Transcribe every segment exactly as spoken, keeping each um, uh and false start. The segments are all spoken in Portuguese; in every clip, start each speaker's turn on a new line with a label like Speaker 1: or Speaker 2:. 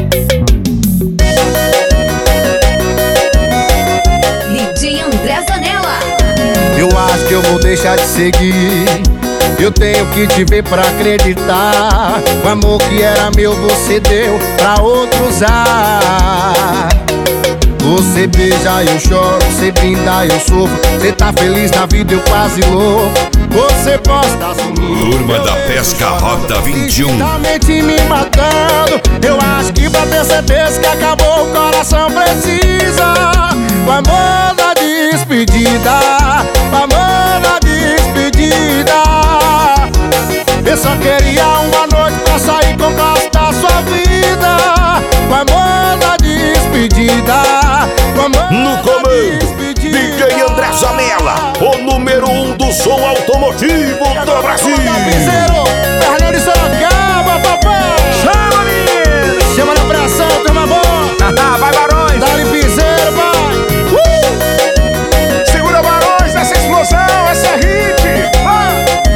Speaker 1: D J André Zanella.
Speaker 2: Eu acho que eu vou deixar de seguir. Eu tenho que te ver pra acreditar. O amor que era meu você deu pra outro usar. Você beija, eu choro, você brinda, eu sofro. Você tá feliz na vida, eu quase louco. Você posta sumindo.
Speaker 3: Turma da Pesca Rota vinte e um.
Speaker 2: Digitalmente me matando. Eu acho que pra ter certeza que acabou, o coração precisa. O amor da despedida, o amor da despedida. Eu só queria uma noite pra sair com o gosto da sua vida. O amor da despedida, o amor
Speaker 3: No comando, D J André Zanella, o número um do som automotivo do Brasil.
Speaker 2: Fernando de Sorocaba, papai.
Speaker 4: Chama, menino!
Speaker 2: Chama na pressão, turma boa.
Speaker 4: Vai, Barões!
Speaker 2: Dá-lhe piseiro, vai.
Speaker 4: Uh! Segura, Barões, essa explosão, essa é hit! Ah!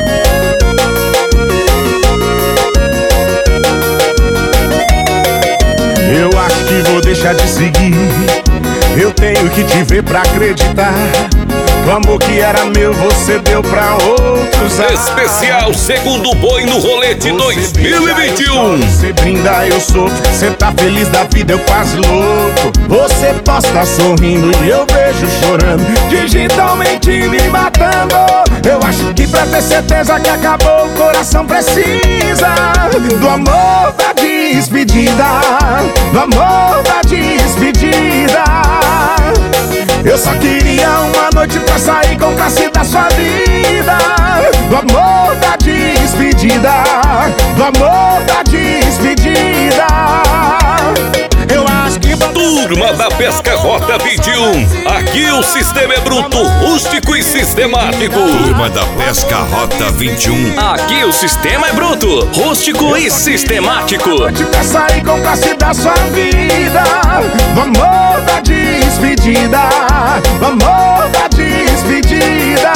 Speaker 4: Eu acho que vou deixar de seguir. Eu tenho que te ver pra acreditar. O amor que era meu você deu pra outros.
Speaker 3: Especial Segundo Boi no Rolete dois mil e vinte e um.
Speaker 4: Você brinda, eu sofro. Você tá feliz da vida, eu quase louco. Você posta sorrindo e eu vejo chorando, digitalmente me matando. Eu acho que pra ter certeza que acabou, o coração precisa do amor da despedida, do amor da despedida. Eu só queria uma noite pra sair com o classe da sua vida. Do amor da despedida, do amor da despedida. Eu acho que
Speaker 3: Turma da Pesca Rota vinte e um. Aqui o sistema é bruto, rústico e sistemático. Turma da Pesca Rota vinte e um.
Speaker 5: Aqui o sistema é bruto, rústico e sistemático.
Speaker 4: noite pra sair com o classe da sua vida. Do amor da despedida, do amor da despedida.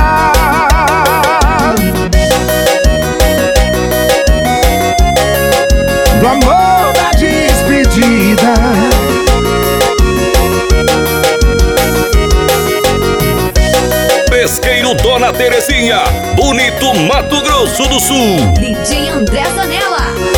Speaker 4: Do amor da despedida.
Speaker 3: Pesqueiro Dona Terezinha, Bonito, Mato Grosso do Sul.
Speaker 1: D J André Zanella.